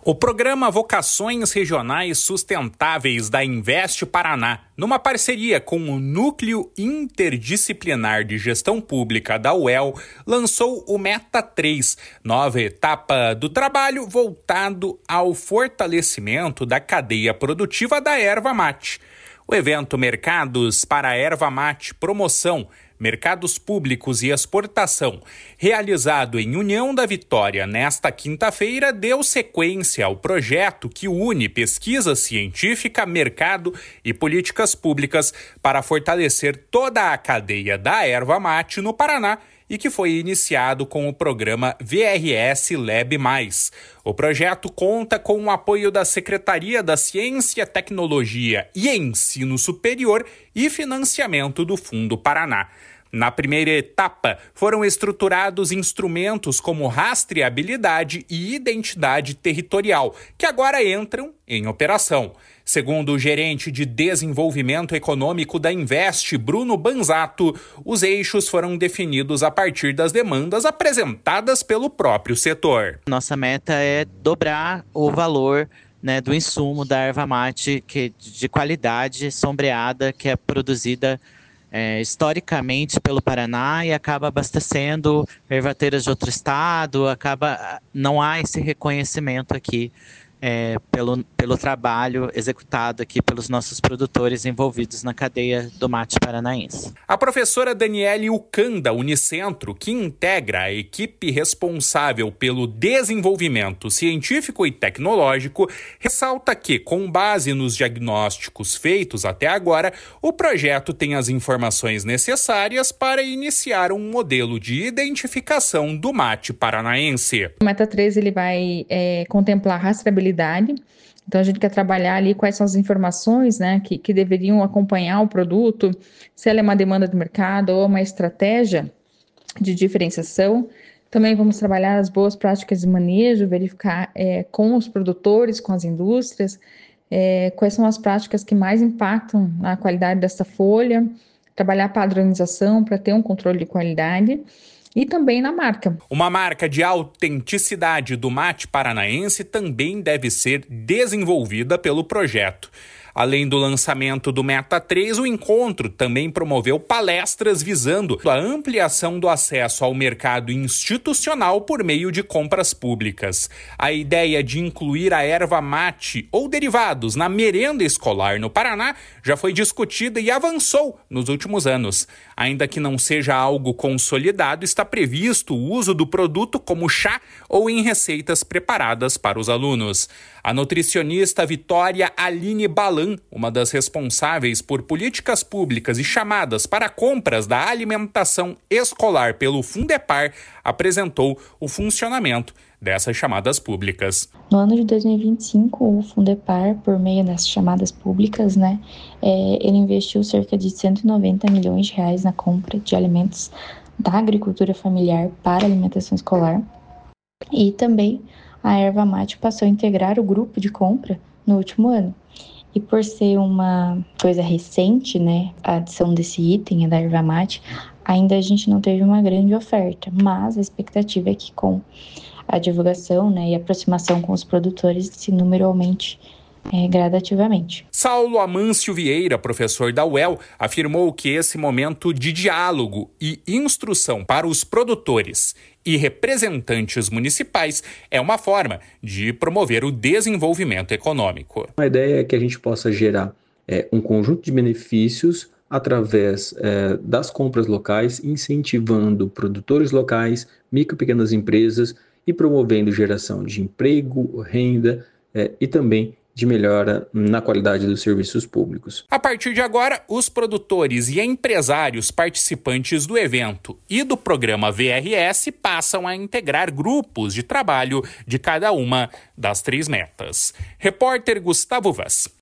O programa Vocações Regionais Sustentáveis da Invest Paraná, numa parceria com o Núcleo Interdisciplinar de Gestão Pública da UEL, lançou o Meta 3, nova etapa do trabalho voltado ao fortalecimento da cadeia produtiva da erva mate. O evento Mercados para a Erva Mate Promoção, Mercados Públicos e Exportação, realizado em União da Vitória nesta quinta-feira, deu sequência ao projeto que une pesquisa científica, mercado e políticas públicas para fortalecer toda a cadeia da erva mate no Paraná e que foi iniciado com o programa VRS Lab+. O projeto conta com o apoio da Secretaria da Ciência, Tecnologia e Ensino Superior e financiamento do Fundo Paraná. Na primeira etapa, foram estruturados instrumentos como rastreabilidade e identidade territorial, que agora entram em operação. Segundo o gerente de desenvolvimento econômico da Invest, Bruno Banzato, os eixos foram definidos a partir das demandas apresentadas pelo próprio setor. Nossa meta é dobrar o valor do insumo da erva mate de qualidade sombreada que é produzida historicamente pelo Paraná e acaba abastecendo ervateiras de outro estado, não há esse reconhecimento aqui pelo trabalho executado aqui pelos nossos produtores envolvidos na cadeia do mate paranaense. A professora Daniele Ucan, da Unicentro, que integra a equipe responsável pelo desenvolvimento científico e tecnológico, ressalta que, com base nos diagnósticos feitos até agora, o projeto tem as informações necessárias para iniciar um modelo de identificação do mate paranaense. O Meta 3 ele vai contemplar rastreabilidade. Então, a gente quer trabalhar ali quais são as informações que deveriam acompanhar o produto, se ela é uma demanda do mercado ou uma estratégia de diferenciação. Também vamos trabalhar as boas práticas de manejo, verificar com os produtores, com as indústrias, quais são as práticas que mais impactam na qualidade dessa folha, trabalhar a padronização para ter um controle de qualidade. E também na marca. Uma marca de autenticidade do mate paranaense também deve ser desenvolvida pelo projeto. Além do lançamento do Meta 3, o encontro também promoveu palestras visando a ampliação do acesso ao mercado institucional por meio de compras públicas. A ideia de incluir a erva mate ou derivados na merenda escolar no Paraná já foi discutida e avançou nos últimos anos. Ainda que não seja algo consolidado, está previsto o uso do produto como chá ou em receitas preparadas para os alunos. A nutricionista Vitória Aline Balan, uma das responsáveis por políticas públicas e chamadas para compras da alimentação escolar pelo Fundepar, apresentou o funcionamento dessas chamadas públicas. No ano de 2025, o Fundepar, por meio dessas chamadas públicas, ele investiu cerca de 190 milhões de reais na compra de alimentos da agricultura familiar para alimentação escolar. E também a erva mate passou a integrar o grupo de compra no último ano. E por ser uma coisa recente, a adição desse item da erva mate, ainda a gente não teve uma grande oferta, mas a expectativa é que com a divulgação e a aproximação com os produtores, esse número aumente gradativamente. Saulo Amâncio Vieira, professor da UEL, afirmou que esse momento de diálogo e instrução para os produtores e representantes municipais é uma forma de promover o desenvolvimento econômico. A ideia é que a gente possa gerar um conjunto de benefícios através das compras locais, incentivando produtores locais, micro e pequenas empresas e promovendo geração de emprego, renda e também de melhora na qualidade dos serviços públicos. A partir de agora, os produtores e empresários participantes do evento e do programa VRS passam a integrar grupos de trabalho de cada uma das 3 metas. Repórter Gustavo Vaz.